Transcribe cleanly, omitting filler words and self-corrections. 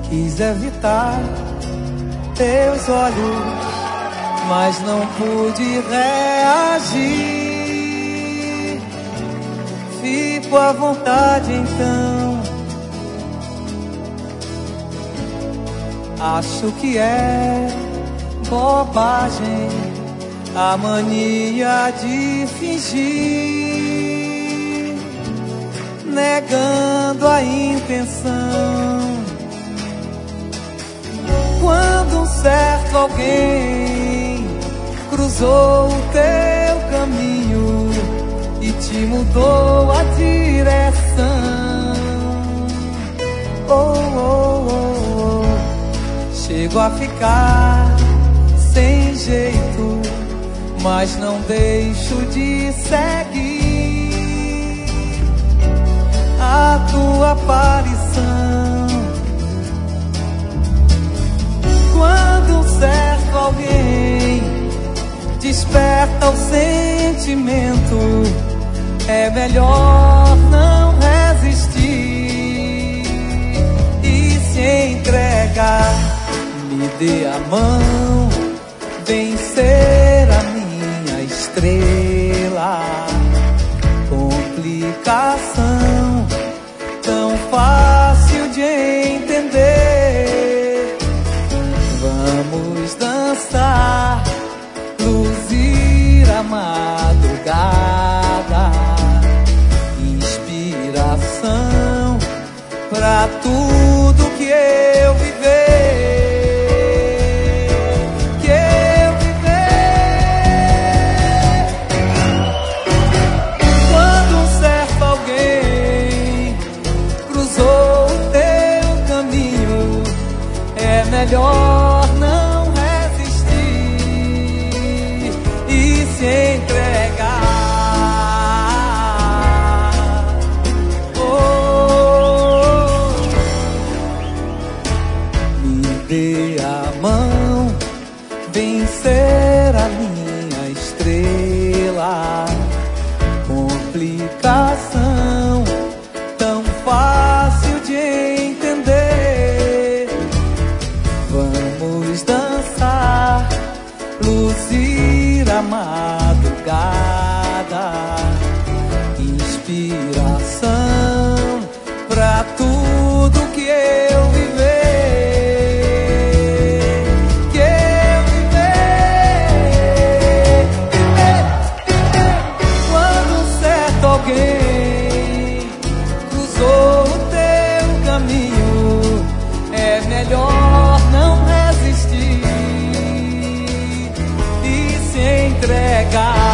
Quis evitar teus olhos, mas não pude reagir. Fico à vontade então. Acho que é bobagem a mania de fingir, negando a intenção. Quando um certo alguém cruzou o teu caminho e te mudou a direção, oh, oh, oh, oh, chego a ficar sem jeito, mas não deixo de seguir a tua aparição. Quando um certo alguém desperta o sentimento, é melhor não resistir e se entregar. Me dê a mão, vem ser a minha estrela. Complicação tão fácil de entender. Vamos dançar, luzir a madrugada. Inspiração pra tudo que eu viver. Quando um certo alguém cruzou o teu caminho, é melhor não resistir e se entregar. Oh, me dê a mão, vem ser a minha estrela. Complicação tão fácil de entender. Vamos dançar, luzir a madrugada. Inspiração pra tudo que eu viver. Que eu viver. Quando um certo alguém cruzou o teu caminho, é melhor não resistir e se entregar.